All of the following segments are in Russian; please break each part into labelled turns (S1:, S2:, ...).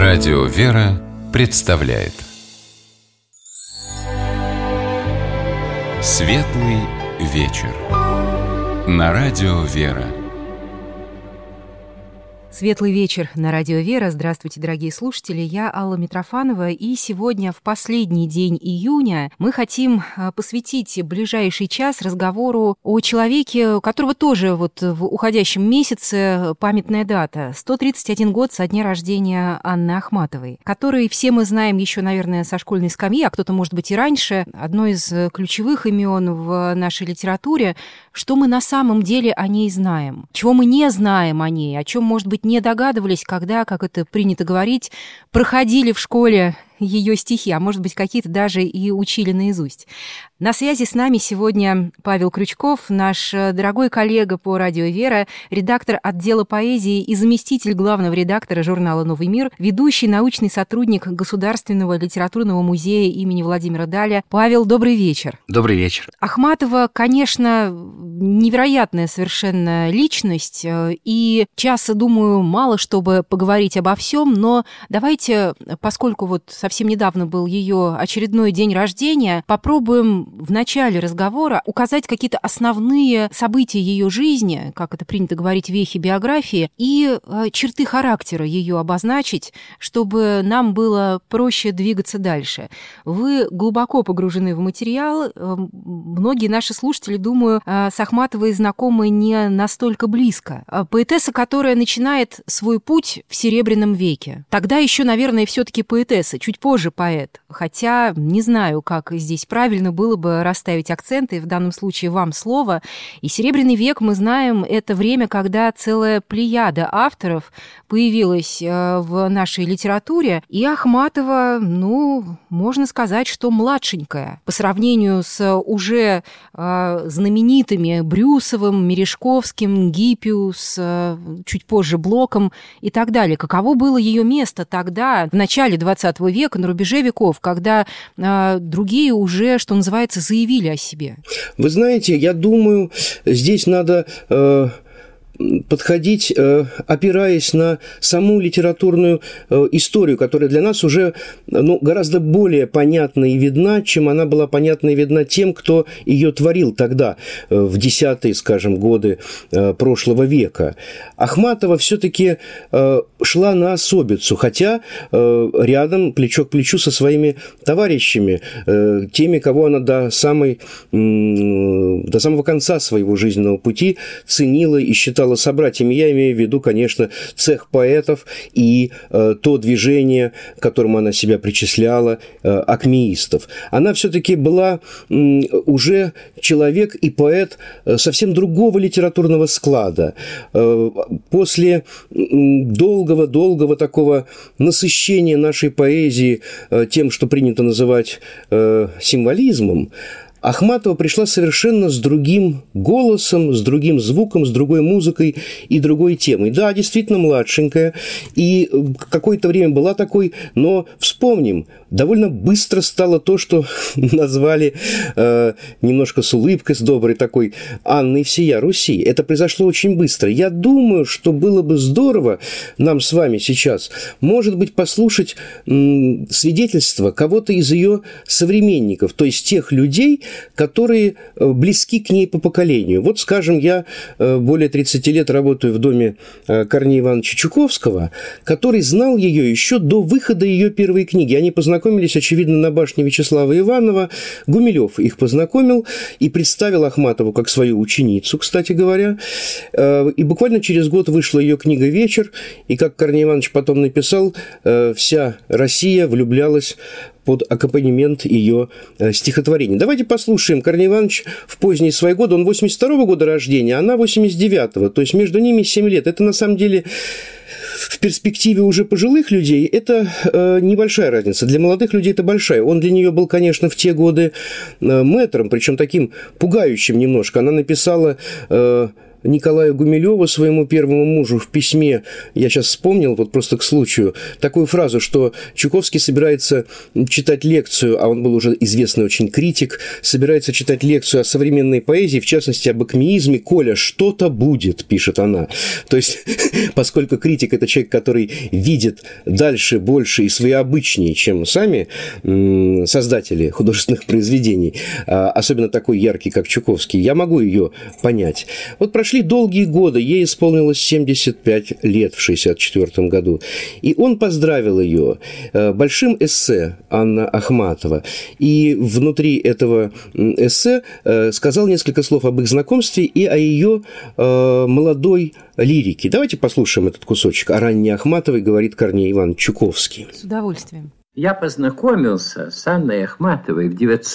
S1: Радио «Вера» представляет Светлый вечер на Радио «Вера».
S2: Светлый вечер на Радио «Вера». Здравствуйте, дорогие слушатели. Я Алла Митрофанова, и сегодня, в последний день июня, мы хотим посвятить ближайший час разговору о человеке, у которого тоже в уходящем месяце памятная дата. 131 год со дня рождения Анны Ахматовой, которой все мы знаем еще, наверное, со школьной скамьи, а кто-то, может быть, и раньше. Одно из ключевых имен в нашей литературе. Что мы на самом деле о ней знаем? Чего мы не знаем о ней? О чем, может быть, не догадывались, когда, как это принято говорить, проходили в школе ее стихи, а может быть, какие-то даже и учили наизусть. На связи с нами сегодня Павел Крючков, наш дорогой коллега по Радио «Вера», редактор отдела поэзии и заместитель главного редактора журнала «Новый мир», ведущий научный сотрудник Государственного литературного музея имени Владимира Даля. Павел, добрый вечер.
S3: Добрый вечер.
S2: Ахматова, конечно, невероятная совершенно личность, и часа, думаю, мало, чтобы поговорить обо всем, но давайте, поскольку совсем недавно был ее очередной день рождения, попробуем в начале разговора указать какие-то основные события ее жизни, как это принято говорить, вехи биографии, и черты характера ее обозначить, чтобы нам было проще двигаться дальше. Вы глубоко погружены в материал. Многие наши слушатели, думаю, с Ахматовой знакомы не настолько близко. Поэтесса, которая начинает свой путь в Серебряном веке. Тогда еще, наверное, все-таки поэтесса, чуть позже поэт. Хотя не знаю, как здесь правильно было бы расставить акценты, в данном случае вам слово. И Серебряный век, мы знаем, это время, когда целая плеяда авторов появилась в нашей литературе, и Ахматова, можно сказать, что младшенькая по сравнению с уже знаменитыми Брюсовым, Мережковским, Гиппиус, чуть позже Блоком и так далее. Каково было ее место тогда, в начале XX века, на рубеже веков, когда другие уже, что называется, заявили о себе?
S3: Вы знаете, я думаю, здесь надо подходить, опираясь на саму литературную историю, которая для нас уже гораздо более понятна и видна, чем она была понятна и видна тем, кто ее творил тогда, в десятые, скажем, годы прошлого века. Ахматова все-таки шла на особицу, хотя рядом, плечо к плечу со своими товарищами, теми, кого она до самого конца своего жизненного пути ценила и считала собратьями. Я имею в виду, конечно, цех поэтов и то движение, к которому она себя причисляла, акмеистов. Она все-таки была уже человек и поэт совсем другого литературного склада. После долгого такого насыщения нашей поэзии тем, что принято называть символизмом, Ахматова пришла совершенно с другим голосом, с другим звуком, с другой музыкой и другой темой. Да, действительно младшенькая, и какое-то время была такой, но вспомним, довольно быстро стало то, что назвали немножко с улыбкой, с доброй такой Анной всея Руси. Это произошло очень быстро. Я думаю, что было бы здорово нам с вами сейчас, может быть, послушать свидетельство кого-то из ее современников, то есть тех людей, которые близки к ней по поколению. Вот, скажем, я более 30 лет работаю в доме Корнея Ивановича Чуковского, который знал ее еще до выхода ее первой книги. Они познакомились, очевидно, на башне Вячеслава Иванова. Гумилев их познакомил и представил Ахматову как свою ученицу, кстати говоря. И буквально через год вышла ее книга «Вечер», и, как Корней Иванович потом написал, вся Россия влюблялась под аккомпанемент ее стихотворений. Давайте послушаем. Корней Иванович в поздние свои годы, он 82-го года рождения, а она 89-го, то есть между ними 7 лет. Это, на самом деле, в перспективе уже пожилых людей это небольшая разница. Для молодых людей это большая. Он для нее был, конечно, в те годы мэтром, причем таким пугающим немножко. Она написала Николаю Гумилеву, своему первому мужу, в письме, я сейчас вспомнил, вот просто к случаю, такую фразу, что Чуковский собирается читать лекцию, а он был уже известный очень критик, собирается читать лекцию о современной поэзии, в частности, об акмеизме. «Коля, что-то будет», пишет она. То есть, поскольку критик – это человек, который видит дальше, больше и своеобычнее, чем сами создатели художественных произведений, особенно такой яркий, как Чуковский, я могу ее понять. Вот прошли долгие годы, ей исполнилось 75 лет в 1964 году, и он поздравил ее большим эссе Анна Ахматова, и внутри этого эссе сказал несколько слов об их знакомстве и о ее молодой лирике. Давайте послушаем этот кусочек. О Анне Ахматовой говорит Корней Иванович Чуковский.
S2: С удовольствием.
S4: Я познакомился с Анной Ахматовой в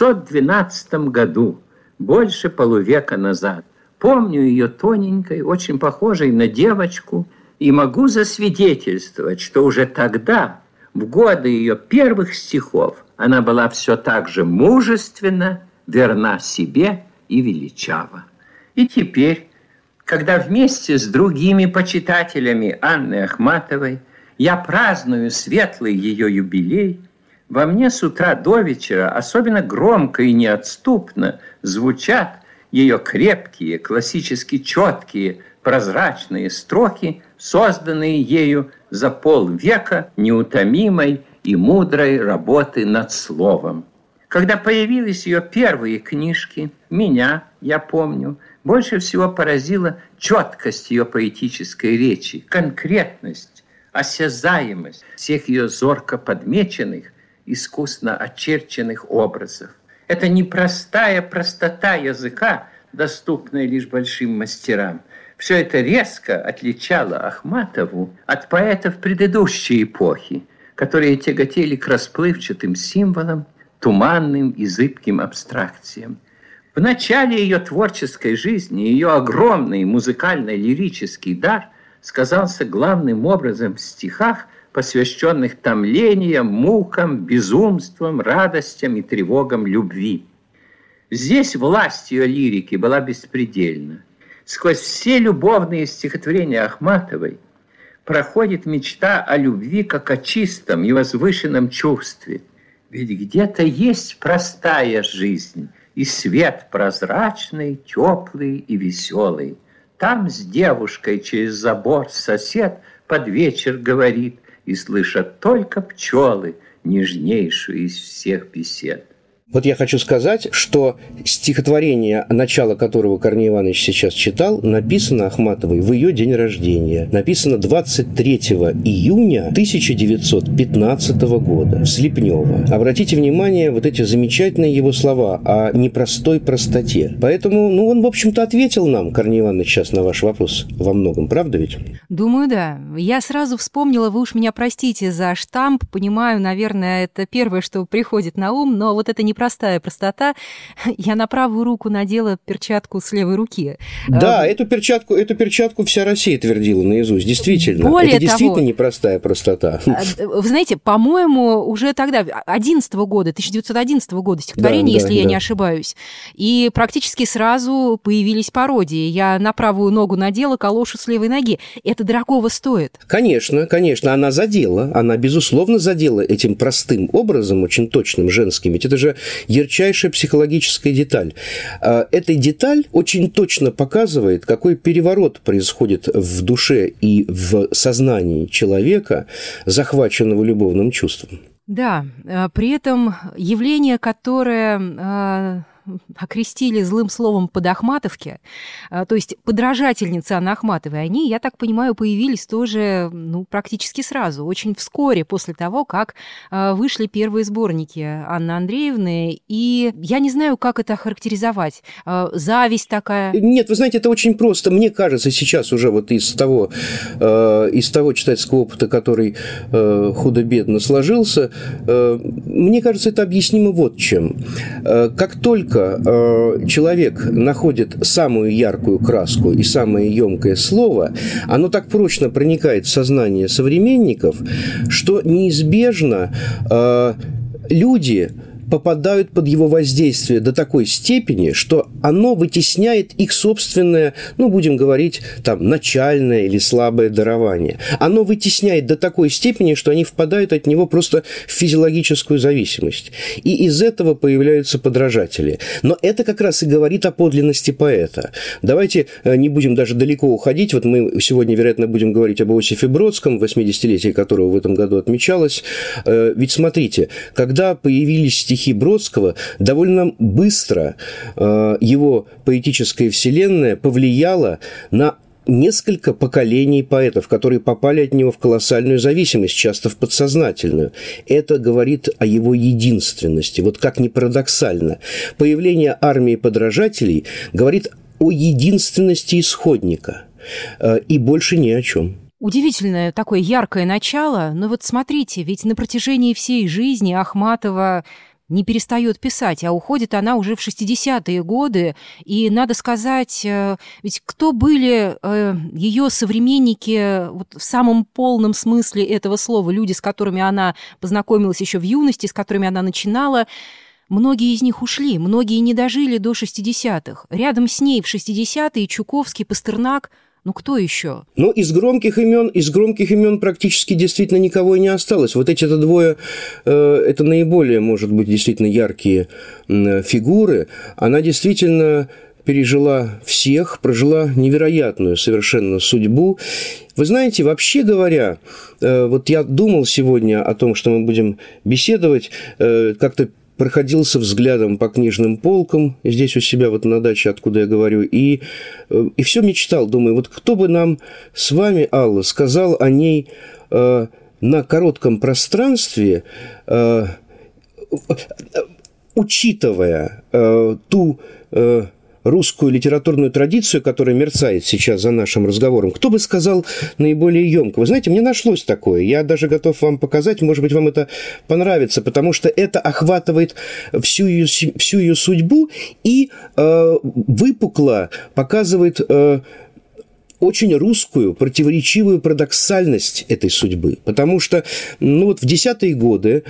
S4: 1912 году, больше полувека назад. Помню ее тоненькой, очень похожей на девочку, и могу засвидетельствовать, что уже тогда, в годы ее первых стихов, она была все так же мужественна, верна себе и величава. И теперь, когда вместе с другими почитателями Анны Ахматовой я праздную светлый ее юбилей, во мне с утра до вечера особенно громко и неотступно звучат ее крепкие, классически четкие, прозрачные строки, созданные ею за полвека неутомимой и мудрой работы над словом. Когда появились ее первые книжки, меня, я помню, больше всего поразила четкость ее поэтической речи, конкретность, осязаемость всех ее зорко подмеченных, искусно очерченных образов. Это непростая простота языка, доступная лишь большим мастерам. Все это резко отличало Ахматову от поэтов предыдущей эпохи, которые тяготели к расплывчатым символам, туманным и зыбким абстракциям. В начале ее творческой жизни ее огромный музыкально-лирический дар сказался главным образом в стихах, посвященных томлениям, мукам, безумствам, радостям и тревогам любви. Здесь власть ее лирики была беспредельна. Сквозь все любовные стихотворения Ахматовой проходит мечта о любви как о чистом и возвышенном чувстве. Ведь где-то есть простая жизнь, и свет прозрачный, теплый и веселый. Там с девушкой через забор сосед под вечер говорит, и слышат только пчелы, нежнейшую из всех бесед.
S3: Вот я хочу сказать, что стихотворение, начало которого Корней Иванович сейчас читал, написано Ахматовой в ее день рождения. Написано 23 июня 1915 года в Слепнево. Обратите внимание, вот эти замечательные его слова о непростой простоте. Поэтому, он, в общем-то, ответил нам, Корней Иванович, сейчас на ваш вопрос во многом, правда ведь?
S2: Думаю, да. Я сразу вспомнила, вы уж меня простите за штамп, понимаю, наверное, это первое, что приходит на ум, но вот это непростая простота. Я на правую руку надела перчатку с левой руки.
S3: Да, эту перчатку вся Россия твердила наизусть, действительно.
S2: Более
S3: это действительно
S2: того,
S3: непростая простота.
S2: Вы знаете, по-моему, уже тогда, 1911 года стихотворение, если я не ошибаюсь, и практически сразу появились пародии. Я на правую ногу надела калошу с левой ноги. Это дорогого стоит. Конечно,
S3: она безусловно задела этим простым образом, очень точным, женским. Ведь это же ярчайшая психологическая деталь. Эта деталь очень точно показывает, какой переворот происходит в душе и в сознании человека, захваченного любовным чувством.
S2: Да, при этом явление, которое окрестили злым словом подахматовки, то есть подражательницы Анны Ахматовой, они, я так понимаю, появились тоже практически сразу, очень вскоре после того, как вышли первые сборники Анны Андреевны, и я не знаю, как это охарактеризовать. Зависть такая? Нет,
S3: вы знаете, это очень просто. Мне кажется, сейчас уже вот из того читательского опыта, который худо-бедно сложился, мне кажется, это объяснимо вот чем. Как только человек находит самую яркую краску и самое емкое слово, оно так прочно проникает в сознание современников, что неизбежно люди попадают под его воздействие до такой степени, что оно вытесняет их собственное, ну, будем говорить, там, начальное или слабое дарование. Оно вытесняет до такой степени, что они впадают от него просто в физиологическую зависимость. И из этого появляются подражатели. Но это как раз и говорит о подлинности поэта. Давайте не будем даже далеко уходить. Вот мы сегодня, вероятно, будем говорить об Иосифе Бродском, 80-летие которого в этом году отмечалось. Ведь смотрите, когда появились стихи Бродского, довольно быстро его поэтическая вселенная повлияла на несколько поколений поэтов, которые попали от него в колоссальную зависимость, часто в подсознательную. Это говорит о его единственности. Вот как ни парадоксально. Появление армии подражателей говорит о единственности исходника. И больше ни о чем.
S2: Удивительное такое яркое начало, но вот смотрите, ведь на протяжении всей жизни Ахматова не перестает писать, а уходит она уже в 60-е годы, и надо сказать, ведь кто были ее современники вот в самом полном смысле этого слова, люди, с которыми она познакомилась еще в юности, с которыми она начинала, многие из них ушли, многие не дожили до 60-х. Рядом с ней в 60-е Чуковский, Пастернак. Ну, кто еще?
S3: Ну, из громких имен практически действительно никого и не осталось. Вот эти-то двое, это наиболее, может быть, действительно яркие фигуры. Она действительно пережила всех, прожила невероятную совершенно судьбу. Вы знаете, вообще говоря, вот я думал сегодня о том, что мы будем беседовать, как-то проходился взглядом по книжным полкам здесь у себя вот на даче, откуда я говорю, и все мечтал, думаю, вот кто бы нам с вами, Алла, сказал о ней на коротком пространстве, учитывая ту русскую литературную традицию, которая мерцает сейчас за нашим разговором, кто бы сказал наиболее емко? Вы знаете, мне нашлось такое. Я даже готов вам показать, может быть, вам это понравится, потому что это охватывает всю ее судьбу и выпукло показывает очень русскую, противоречивую парадоксальность этой судьбы. Потому что, ну вот в 10-е годы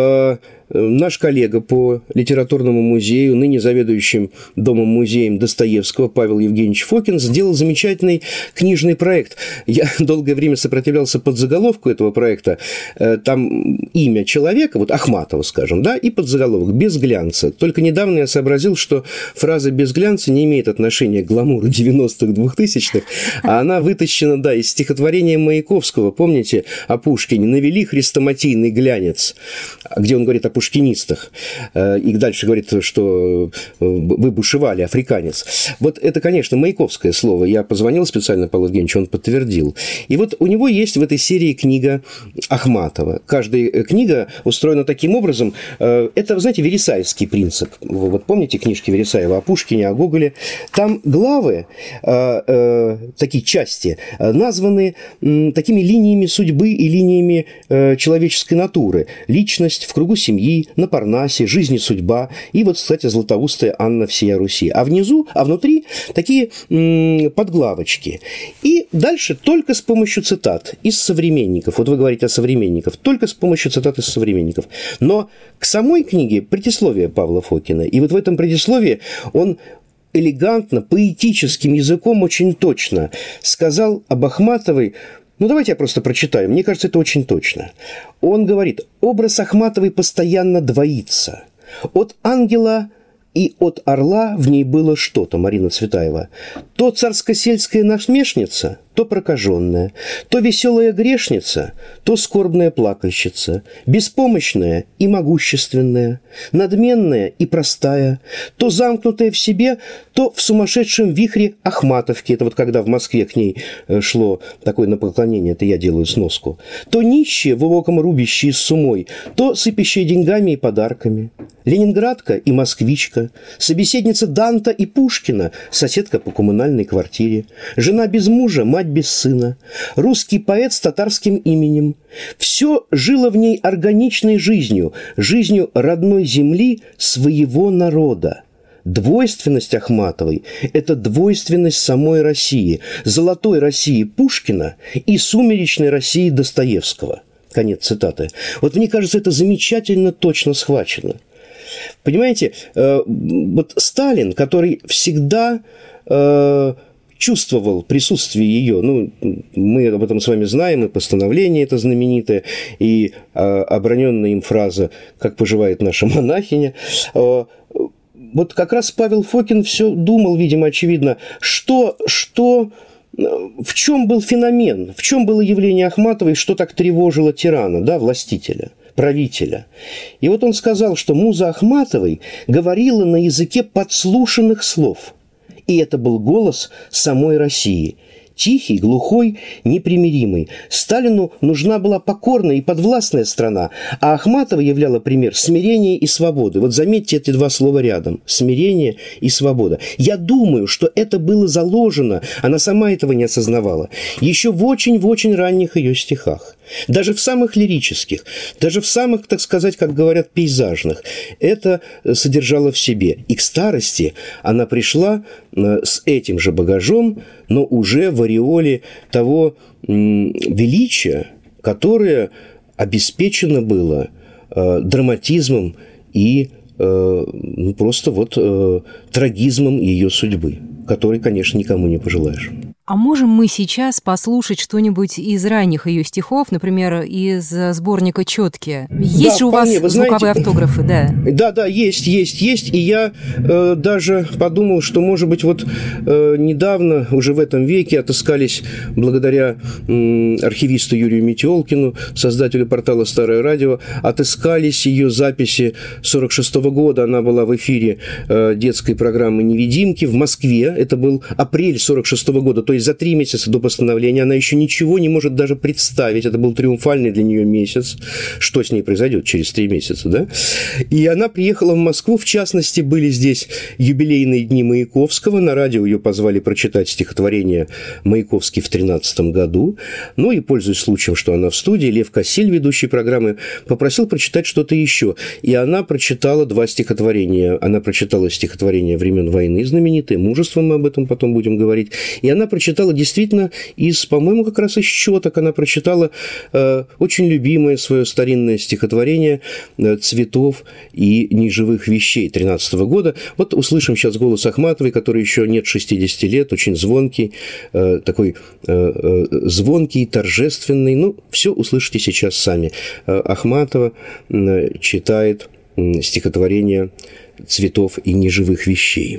S3: наш коллега по литературному музею, ныне заведующим домом-музеем Достоевского Павел Евгеньевич Фокин, сделал замечательный книжный проект. Я долгое время сопротивлялся подзаголовку этого проекта. Там имя человека, вот Ахматова, скажем, да, и подзаголовок «Без глянца». Только недавно я сообразил, что фраза «без глянца» не имеет отношения к гламуру 90-х, 2000-х, а она вытащена, да, из стихотворения Маяковского, помните, о Пушкине «Навели хрестоматийный глянец», где он говорит о пушкинистах, и дальше говорит, что вы бушевали, африканец. Вот это, конечно, маяковское слово. Я позвонил специально Павлу Евгеньевичу, он подтвердил. И вот у него есть в этой серии книга Ахматова. Каждая книга устроена таким образом. Это, знаете, вересаевский принцип. Вы вот помните книжки Вересаева о Пушкине, о Гоголе? Там главы, такие части, названы такими линиями судьбы и линиями человеческой натуры. Личность в кругу семьи, на Парнасе, жизнь и судьба, и вот, кстати, златоустая Анна всея Руси. А внутри такие подглавочки. И дальше только с помощью цитат из современников. Вот вы говорите о современниках. Только с помощью цитат из современников. Но к самой книге предисловие Павла Фокина. И вот в этом предисловии он элегантно, поэтическим языком очень точно сказал об Ахматовой. Ну, давайте я просто прочитаю. Мне кажется, это очень точно. Он говорит: образ Ахматовой постоянно двоится. От ангела и от орла в ней было что-то, Марина Цветаева. То царско-сельская насмешница, то прокаженная, то веселая грешница, то скорбная плакальщица, беспомощная и могущественная, надменная и простая, то замкнутая в себе, то в сумасшедшем вихре Ахматовки, это вот когда в Москве к ней шло такое на поклонение, это я делаю сноску, то нищая в убоком рубище с сумой, то сыпящая деньгами и подарками, ленинградка и москвичка, собеседница Данта и Пушкина, соседка по коммунальной квартире, жена без мужа, мать без сына, русский поэт с татарским именем. Все жило в ней органичной жизнью, жизнью родной земли, своего народа. Двойственность Ахматовой – это двойственность самой России, золотой России Пушкина и сумеречной России Достоевского. Конец цитаты. Вот мне кажется, это замечательно точно схвачено. Понимаете, вот Сталин, который всегда чувствовал присутствие ее, ну, мы об этом с вами знаем, и постановление это знаменитое, и оброненная им фраза «Как поживает наша монахиня», вот как раз Павел Фокин все думал, видимо, очевидно, в чем был феномен, в чем было явление Ахматовой, что так тревожило тирана, да, властителя, правителя. И вот он сказал, что муза Ахматовой говорила на языке подслушанных слов. И это был голос самой России. Тихий, глухой, непримиримый. Сталину нужна была покорная и подвластная страна, а Ахматова являла пример смирения и свободы. Вот заметьте эти два слова рядом. Смирение и свобода. Я думаю, что это было заложено, она сама этого не осознавала, еще в очень ранних ее стихах. Даже в самых лирических, даже в самых, так сказать, как говорят, пейзажных, это содержало в себе. И к старости она пришла с этим же багажом, но уже в ореоле того величия, которое обеспечено было драматизмом и просто вот трагизмом ее судьбы, который, конечно, никому не пожелаешь.
S2: А можем мы сейчас послушать что-нибудь из ранних ее стихов, например, из сборника «Четкие»? Есть же у вас звуковые автографы, да? Да,
S3: есть. И я даже подумал, что, может быть, вот недавно, уже в этом веке, отыскались, благодаря архивисту Юрию Метелкину, создателю портала «Старое радио», отыскались ее записи 1946 года. Она была в эфире детской программы «Невидимки» в Москве. Это был апрель 1946 года, то есть за 3 месяца до постановления она еще ничего не может даже представить. Это был триумфальный для нее месяц. Что с ней произойдет через 3 месяца, да? И она приехала в Москву. В частности, были здесь юбилейные дни Маяковского. На радио ее позвали прочитать стихотворение Маяковский в 2013 году. Ну и, пользуясь случаем, что она в студии, Лев Кассиль, ведущий программы, попросил прочитать что-то еще. И она прочитала 2 стихотворения. Она прочитала стихотворение времен войны знаменитое, «Мужество», мы об этом потом будем говорить. И она прочитала действительно по-моему, как раз из «Четок», она прочитала очень любимое свое старинное стихотворение «Цветов и неживых вещей» 2013 года. Вот услышим сейчас голос Ахматовой, который еще нет 60 лет, очень звонкий, такой звонкий, торжественный. Ну, все услышите сейчас сами. Ахматова читает стихотворение «Цветов и неживых вещей».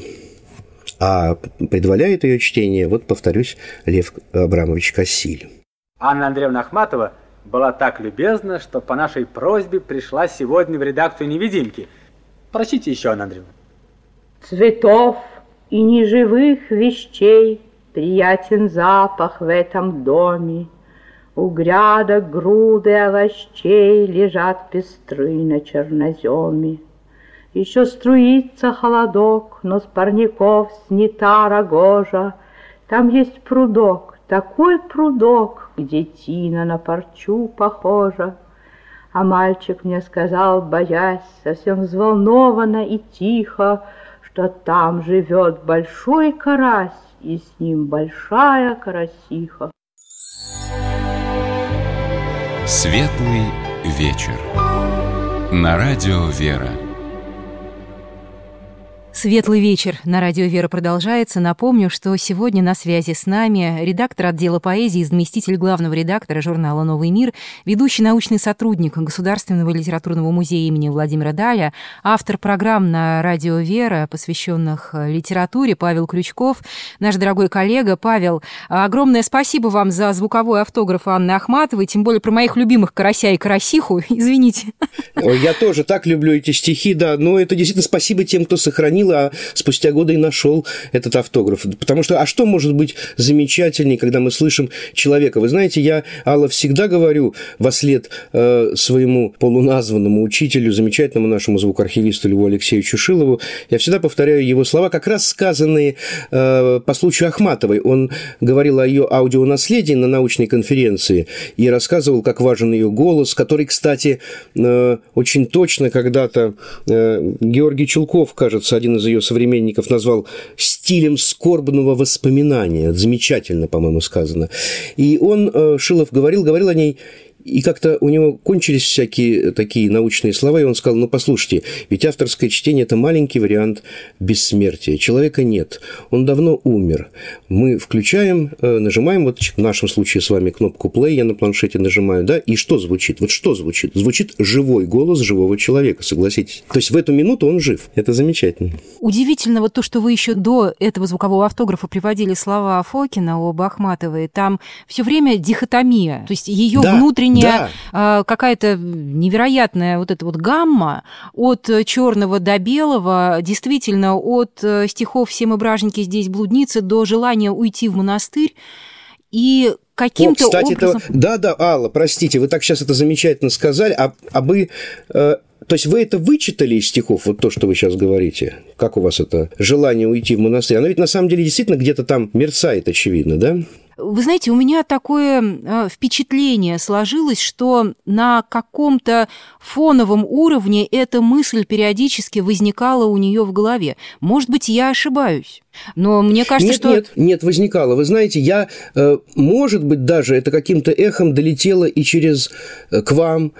S3: А предваряет ее чтение, вот повторюсь, Лев Абрамович Кассиль.
S5: Анна Андреевна Ахматова была так любезна, что по нашей просьбе пришла сегодня в редакцию «Невидимки». Прочтите еще, Анна Андреевна.
S6: Цветов и неживых вещей приятен запах в этом доме. У грядок груды овощей лежат пестры на черноземе. Еще струится холодок, но с парников снята рогожа. Там есть прудок, такой прудок, где тина на парчу похожа. А мальчик мне сказал, боясь, совсем взволнованно и тихо, что там живет большой карась, и с ним большая карасиха.
S1: Светлый вечер. На радио «Вера».
S2: Светлый вечер на радио «Вера» продолжается. Напомню, что сегодня на связи с нами редактор отдела поэзии, заместитель главного редактора журнала «Новый мир», ведущий научный сотрудник Государственного литературного музея имени Владимира Даля, автор программ на радио «Вера», посвященных литературе, Павел Крючков, наш дорогой коллега. Павел, огромное спасибо вам за звуковой автограф Анны Ахматовой, тем более про моих любимых карася и карасиху. Извините.
S3: Я тоже так люблю эти стихи, да, но это действительно спасибо тем, кто сохранил, а спустя годы и нашел этот автограф. Потому что, а что может быть замечательнее, когда мы слышим человека? Вы знаете, я, Алла, всегда говорю вослед своему полуназванному учителю, замечательному нашему звукоархивисту Льву Алексеевичу Шилову, я всегда повторяю его слова, как раз сказанные по случаю Ахматовой. Он говорил о ее аудионаследии на научной конференции и рассказывал, как важен ее голос, который, кстати, очень точно когда-то Георгий Чулков, кажется, один из ее современников, назвал стилем скорбного воспоминания. Замечательно, по-моему, сказано. И он, Шилов, говорил о ней И как-то у него кончились всякие такие научные слова, и он сказал, ну, послушайте, ведь авторское чтение – это маленький вариант бессмертия. Человека нет, он давно умер. Мы включаем, нажимаем, вот в нашем случае с вами кнопку play, я на планшете нажимаю, да, и что звучит? Вот что звучит? Звучит живой голос живого человека, согласитесь. То есть в эту минуту он жив. Это замечательно.
S2: Удивительно вот то, что вы еще до этого звукового автографа приводили слова Фокина об Ахматовой. Там все время дихотомия, то есть ее внутренняя какая-то невероятная вот эта вот гамма от черного до белого, действительно от стихов «Все мы бражники, здесь блудницы» до желания уйти в монастырь. И каким-то образом...
S3: Да, Алла, простите, вы так сейчас это замечательно сказали, то есть вы это вычитали из стихов, вот то, что вы сейчас говорите? Как у вас это желание уйти в монастырь? Оно ведь на самом деле действительно где-то там мерцает, очевидно, да?
S2: Вы знаете, у меня такое впечатление сложилось, что на каком-то фоновом уровне эта мысль периодически возникала у нее в голове. Может быть, я ошибаюсь, но мне кажется,
S3: Нет, возникала. Вы знаете, может быть, даже это каким-то эхом долетело и к вам,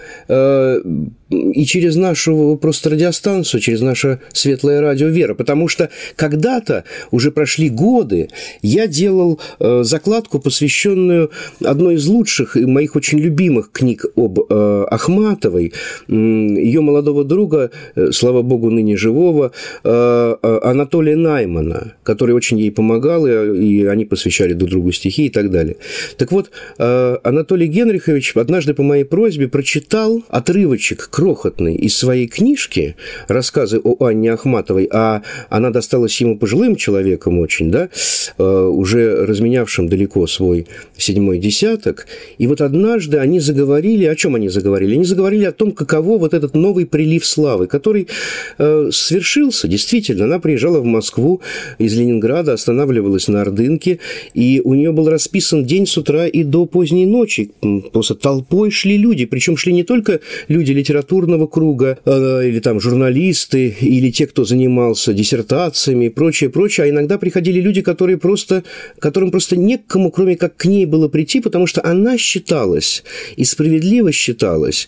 S3: и через нашу просто радиостанцию, через наше светлое радио «Вера», потому что когда-то, уже прошли годы, я делал закладку, посвященную одной из лучших и моих очень любимых книг об Ахматовой, ее молодого друга, слава богу, ныне живого, Анатолия Наймана, который очень ей помогал, и они посвящали друг другу стихи и так далее. Так вот, Анатолий Генрихович однажды по моей просьбе прочитал отрывочек крохотный из своей книжки «Рассказы о Анне Ахматовой», а она досталась ему пожилым человеком очень, да, уже разменявшим далеко свой 7-й десяток. И вот однажды они заговорили, о чем они заговорили? Они заговорили о том, каково вот этот новый прилив славы, который свершился. Действительно, она приезжала в Москву из Ленинграда, останавливалась на Ордынке, и у нее был расписан день с утра и до поздней ночи. Просто толпой шли люди, причем шли не только люди литературного круга, или там журналисты, или те, кто занимался диссертациями и прочее, а иногда приходили люди, которым просто не к кому, кроме как к ней было прийти, потому что она считалась, и справедливо считалась,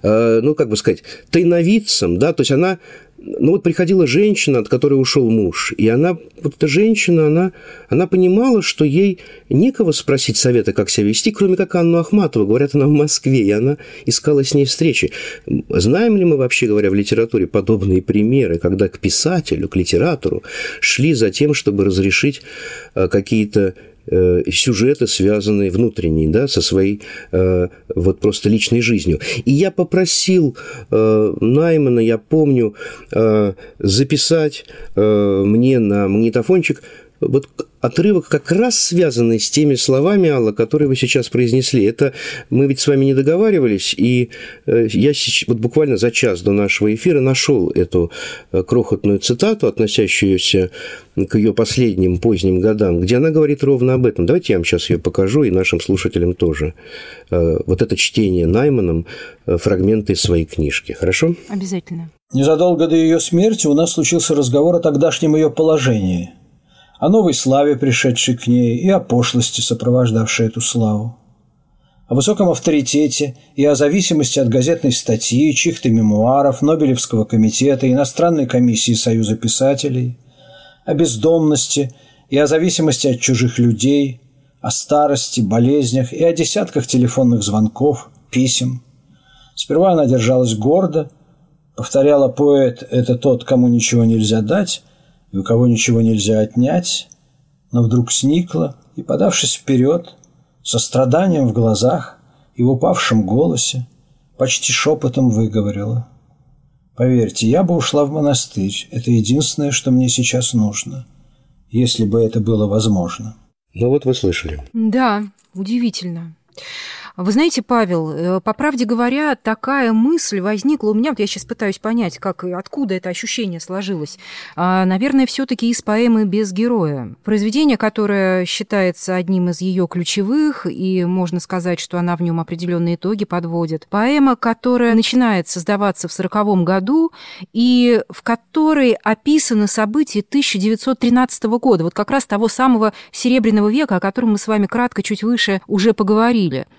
S3: тайновидцем, да, то есть она... вот приходила женщина, от которой ушел муж, и эта женщина, она понимала, что ей некого спросить совета, как себя вести, кроме как Анну Ахматову. Говорят, она в Москве, и она искала с ней встречи. Знаем ли мы, вообще говоря, в литературе подобные примеры, когда к писателю, к литератору шли за тем, чтобы разрешить какие-то сюжеты, связанные внутренние, да, со своей вот просто личной жизнью. И я попросил Наймана, я помню, записать мне на магнитофончик вот отрывок, как раз связанный с теми словами, Алла, которые вы сейчас произнесли. Это мы ведь с вами не договаривались, и я вот буквально за час до нашего эфира нашел эту крохотную цитату, относящуюся к ее последним поздним годам, где она говорит ровно об этом. Давайте я вам сейчас ее покажу, и нашим слушателям тоже. Вот это чтение Найманом фрагменты из своей книжки. Хорошо?
S2: Обязательно.
S7: Незадолго до ее смерти у нас случился разговор о тогдашнем ее положении, о новой славе, пришедшей к ней, и о пошлости, сопровождавшей эту славу, о высоком авторитете и о зависимости от газетной статьи, чьих-то мемуаров, Нобелевского комитета, иностранной комиссии Союза писателей, о бездомности и о зависимости от чужих людей, о старости, болезнях и о десятках телефонных звонков, писем. Сперва она держалась гордо, повторяла поэт «это тот, кому ничего нельзя дать», и у кого ничего нельзя отнять, но вдруг сникла и, подавшись вперед, со страданием в глазах и в упавшем голосе, почти шепотом выговорила: «Поверьте, я бы ушла в монастырь. Это единственное, что мне сейчас нужно, если бы это было возможно».
S3: Ну вот вы слышали.
S2: Да, удивительно. Вы знаете, Павел, по правде говоря, такая мысль возникла у меня, вот я сейчас пытаюсь понять, откуда это ощущение сложилось. Наверное, все-таки из поэмы «Без героя». Произведение, которое считается одним из ее ключевых, и можно сказать, что она в нем определенные итоги подводит. Поэма, которая начинает создаваться в 1940 году, и в которой описаны события 1913 года, вот как раз того самого Серебряного века, о котором мы с вами кратко чуть выше уже поговорили.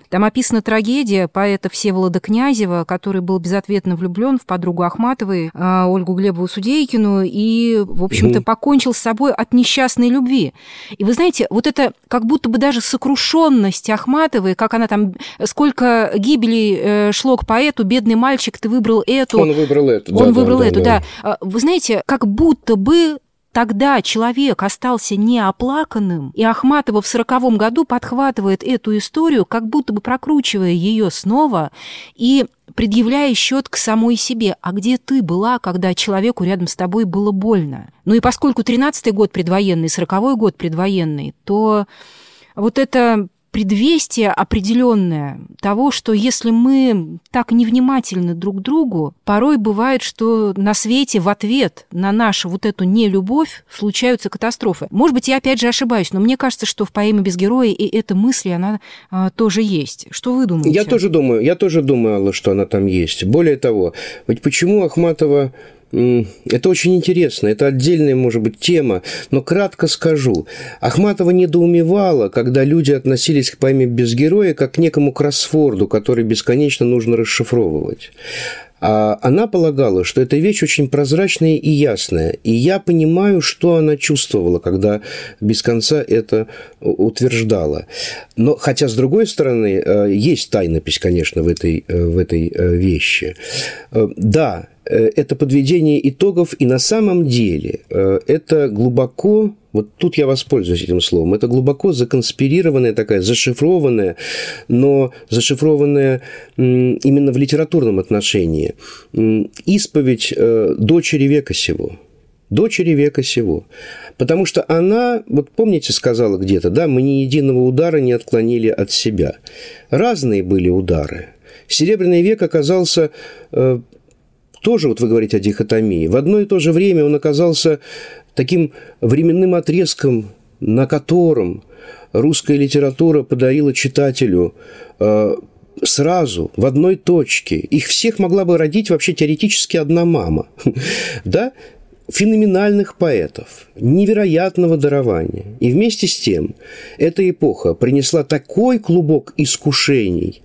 S2: Там описана трагедия поэта Всеволода Князева, который был безответно влюблен в подругу Ахматовой, Ольгу Глебову Судейкину, и, в общем-то, покончил с собой от несчастной любви. И вы знаете, вот это как будто бы даже сокрушенность Ахматовой, как она там, сколько гибелей шло к поэту, бедный мальчик, ты выбрал эту.
S3: Он выбрал эту,
S2: Он выбрал эту, да. Вы знаете, как будто бы тогда человек остался неоплаканным, и Ахматова в 40-м году подхватывает эту историю, как будто бы прокручивая ее снова и предъявляя счет к самой себе. А где ты была, когда человеку рядом с тобой было больно? Ну и поскольку 13-й год предвоенный, 40-й год предвоенный, то вот это предвестие определенное того, что если мы так невнимательны друг к другу, порой бывает, что на свете в ответ на нашу вот эту нелюбовь случаются катастрофы. Может быть, я опять же ошибаюсь, но мне кажется, что в поэме «Без героя» и эта мысль, она тоже есть. Что вы думаете?
S3: Я тоже думаю, Алла, что она там есть. Более того, ведь почему Ахматова... Это очень интересно, это отдельная, может быть, тема, но кратко скажу. Ахматова недоумевала, когда люди относились к поэме «Без героя» как к некому кроссворду, который бесконечно нужно расшифровывать. А она полагала, что эта вещь очень прозрачная и ясная. И я понимаю, что она чувствовала, когда без конца это утверждала. Но, хотя, с другой стороны, есть тайнопись, конечно, в этой вещи. Да, это подведение итогов, и на самом деле это глубоко, вот тут я воспользуюсь этим словом, это глубоко законспирированная такая, зашифрованная, но зашифрованная именно в литературном отношении, исповедь дочери века сего. Дочери века сего. Потому что она, вот помните, сказала где-то, да, мы ни единого удара не отклонили от себя. Разные были удары. Серебряный век оказался... Тоже, вот вы говорите о дихотомии, в одно и то же время он оказался таким временным отрезком, на котором русская литература подарила читателю сразу, в одной точке. Их всех могла бы родить вообще теоретически одна мама. Да? Феноменальных поэтов, невероятного дарования. И вместе с тем эта эпоха принесла такой клубок искушений,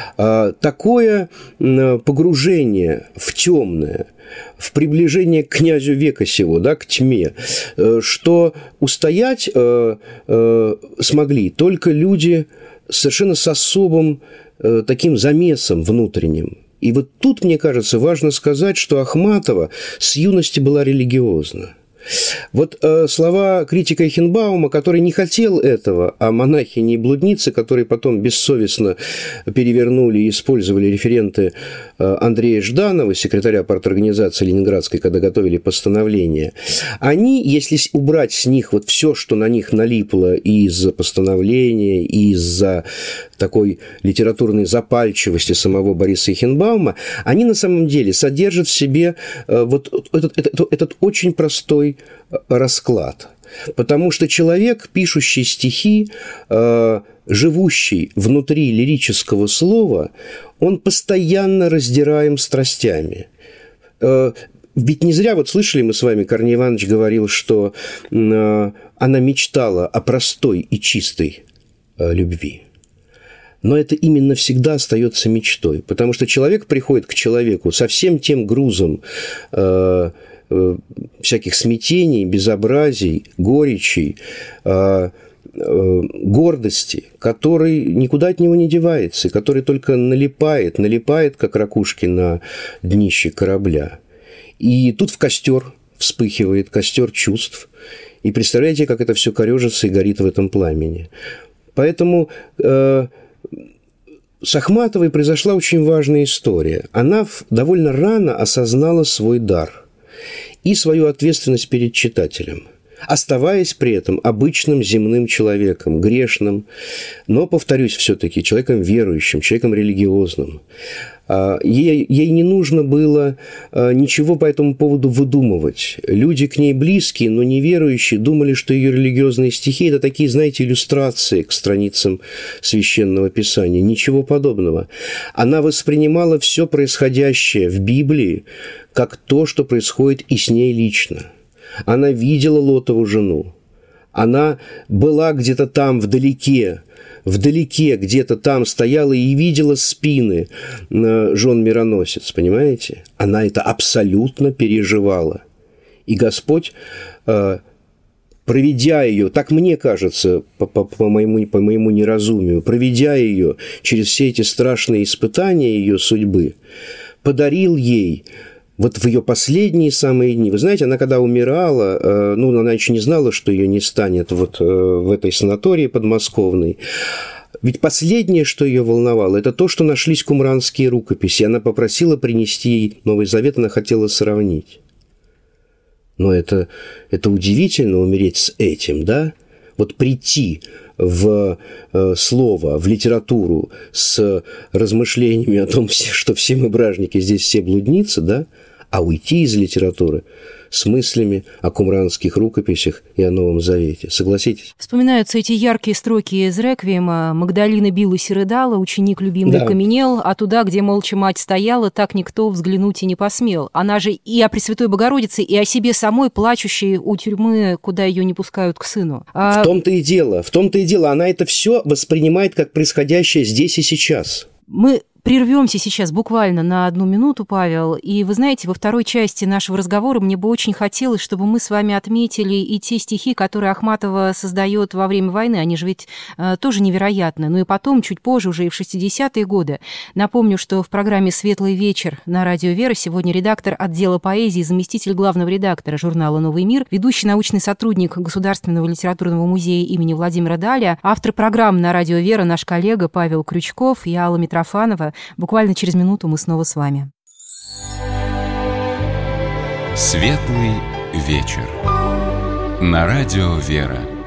S3: такое погружение в темное, в приближение к князю века сего, да, к тьме, что устоять смогли только люди совершенно с особым таким замесом внутренним. И вот тут, мне кажется, важно сказать, что Ахматова с юности была религиозна. Вот слова критика Эйхенбаума, который не хотел этого, а монахини и блудницы, которые потом бессовестно перевернули и использовали референты Андрея Жданова, секретаря парторганизации Ленинградской, когда готовили постановление, они, если убрать с них вот все, что на них налипло из-за постановления, из-за такой литературной запальчивости самого Бориса Эйхенбаума, они на самом деле содержат в себе вот этот очень простой расклад. Потому что человек, пишущий стихи, живущий внутри лирического слова, он постоянно раздираем страстями. Ведь не зря, вот слышали мы с вами, Корней Иванович говорил, что она мечтала о простой и чистой любви. Но это именно всегда остается мечтой, потому что человек приходит к человеку со всем тем грузом всяких смятений, безобразий, горечей, гордости, который никуда от него не девается, который только налипает, как ракушки на днище корабля. И тут в костер вспыхивает, костер чувств. И представляете, как это все корежится и горит в этом пламени. Поэтому с Ахматовой произошла очень важная история. Она довольно рано осознала свой дар и свою ответственность перед читателем, оставаясь при этом обычным земным человеком, грешным, но, повторюсь, все-таки человеком верующим, человеком религиозным. Ей не нужно было ничего по этому поводу выдумывать. Люди к ней близкие, но неверующие, думали, что ее религиозные стихи – это такие, знаете, иллюстрации к страницам Священного Писания. Ничего подобного. Она воспринимала все происходящее в Библии как то, что происходит и с ней лично. Она видела Лотову жену. Она была где-то там вдалеке где-то там стояла и видела спины жен мироносец, понимаете? Она это абсолютно переживала. И Господь, проведя ее, так мне кажется, по моему неразумию, проведя ее через все эти страшные испытания ее судьбы, подарил ей вот в ее последние самые дни. Вы знаете, она когда умирала, она еще не знала, что ее не станет вот в этой санатории подмосковной. Ведь последнее, что ее волновало, это то, что нашлись кумранские рукописи. Она попросила принести ей Новый Завет, она хотела сравнить. Но это удивительно умереть с этим, да? Вот прийти в слово, в литературу с размышлениями о том, что все мы бражники, здесь все блудницы, да? А уйти из литературы с мыслями о кумранских рукописях и о Новом Завете. Согласитесь?
S2: Вспоминаются эти яркие строки из «Реквиема». «Магдалина билась и рыдала, ученик любимый каменел, а туда, где молча мать стояла, так никто взглянуть и не посмел». Она же и о Пресвятой Богородице, и о себе самой, плачущей у тюрьмы, куда ее не пускают к сыну.
S3: В том-то и дело. Она это все воспринимает как происходящее здесь и сейчас.
S2: Мы прервемся сейчас буквально на 1 минуту, Павел. И вы знаете, во второй части нашего разговора мне бы очень хотелось, чтобы мы с вами отметили и те стихи, которые Ахматова создает во время войны. Они же ведь тоже невероятны. Ну и потом, чуть позже, уже и в 60-е годы. Напомню, что в программе «Светлый вечер» на радио «Вера» сегодня редактор отдела поэзии, заместитель главного редактора журнала «Новый мир», ведущий научный сотрудник Государственного литературного музея имени Владимира Даля, автор программ на радио «Вера» наш коллега Павел Крючков и Алла Митрофанова. Буквально через минуту мы снова с вами.
S1: Светлый вечер. На радио «Вера».